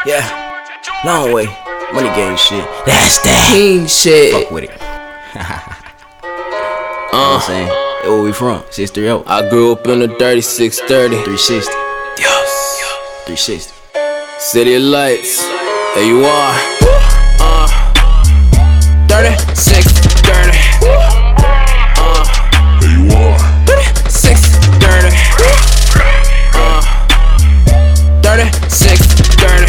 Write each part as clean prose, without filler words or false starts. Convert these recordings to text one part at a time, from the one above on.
Yeah, long way, money game shit. That's that king shit. Fuck with it. You know what I'm saying? Hey, where we from? 630. I grew up in the 3630. 360. Yes. 360. City of Lights. There you are. 3630. There you are. 3630. 3630.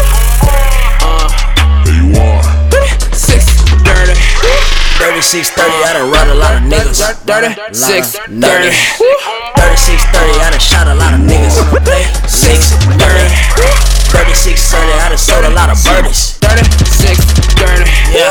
There you are. 3630. 3630, I done run a lot of niggas. 3630. 3630, I done shot a lot of niggas. 630. 3630, I done sold a lot of birdies. 3630. Yeah.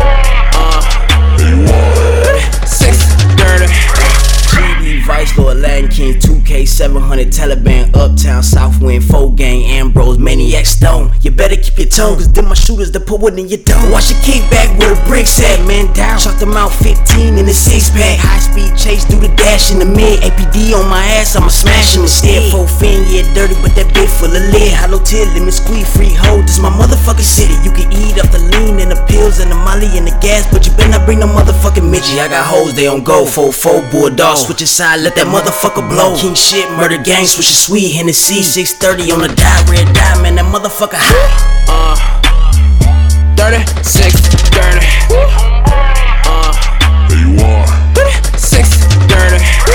630. GB, Vice Lord, Latin King, 2K, 700, Taliban, Uptown, Southwind, 4 Gang, Ambrose, Maniac, Stone. You better keep your tongue, cause them my shooters that put wood in your dome. Watch your kickback where the bricks at, man down. Shot them out 15 in the 6-pack. High speed chase, do the dash in the mid. APD on my ass, I'ma smash him instead. 4 fin, yeah, dirty, but that bit full of lead. Hollow till limit, squeeze free hold. This my motherfucking city. You can eat up the lean and the pills and the molly and the gas, but you better not bring no motherfucking Mitchie. I got hoes, they on go. 4-4 bulldog, switch aside, let that motherfucker blow. King shit, murder gang, switch a sweet Hennessy. 630 on the dot, red diamond, that motherfucker hot. 3630. There you are. 3630.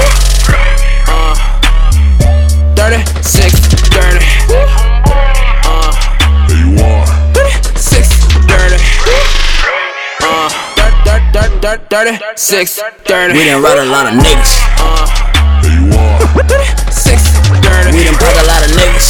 3630. There you are. 3630. 3630. We done ride a lot of niggas. There you are. 3630. We done pack a lot of niggas.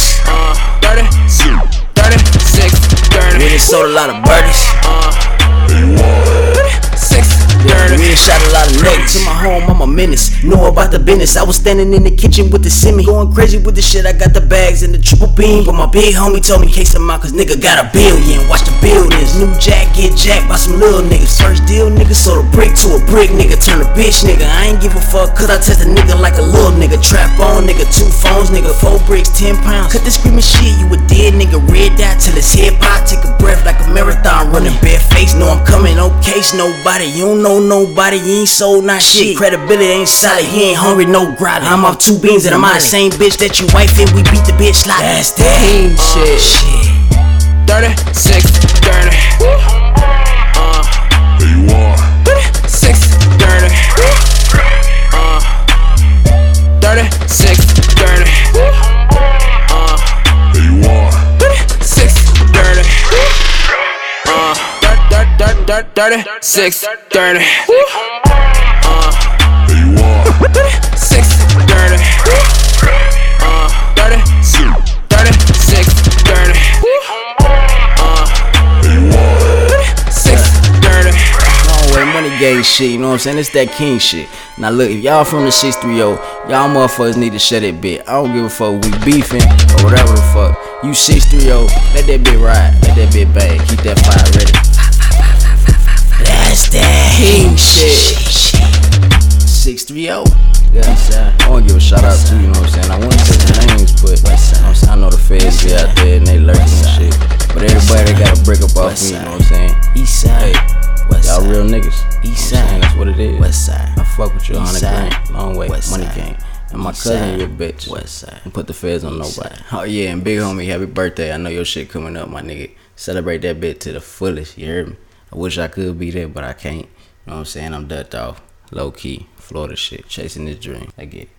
3630. We done sold a lot of birdies. There you are. 630. We done shot a lot of niggas. To my home, I'm a menace. Know about the business. I was standing in the kitchen with the semi. Going crazy with the shit. I got the bags and the triple beam. But my big homie told me case them out, cause nigga got a billion. Watch the buildings. New jack get jacked by some little niggas. First deal nigga sold a brick to a brick nigga. Turn a bitch nigga. I ain't give a fuck cause I test a nigga like a little nigga. Trap on nigga. 2 phones nigga. 4 bricks, 10 pounds. Cut the screaming shit. You a dead nigga. Red dot till his head pop. Take a breath like a marathon running bare face. Know I'm coming. No case. Nobody. You don't know nobody. You ain't sold not shit. Credibility ain't solid. He ain't hungry. No growler. I'm off 2 beans and I'm out the same bitch that you wife and we beat the bitch like that's that king shit. 3630. There you are. 3630. 3630. There you are. 3630. 3630. There you are. 630. 3630. There you are. 630. Long way, money game shit, you know what I'm saying? It's that king shit. Now look, if y'all from the 630, y'all motherfuckers need to shut that bit. I don't give a fuck we beefing or whatever the fuck. You 630, let that bit ride, let that bit bang, keep that fire ready. That's that king shit. 630. Yeah, I wanna give a shout out to, you know what I'm saying? I wanna say the names, but you know what I'm saying? I know the feds be out there and they lurking and shit. But everybody they gotta break up off me, you know what I'm saying? East side, Hey, west y'all side, real niggas. East You know what I'm saying? side, That's what it is. west side, I fuck with you, East 100 grand, side, long way, west money side, gang. And my East cousin, side, you a bitch. west side. And put the feds on East nobody. side. Oh yeah, and big homie, happy birthday. I know your shit coming up, my nigga. Celebrate that bit to the fullest, you heard me? I wish I could be there, but I can't. You know what I'm saying? I'm ducked off. Low key, Florida shit, chasing this dream. I get it.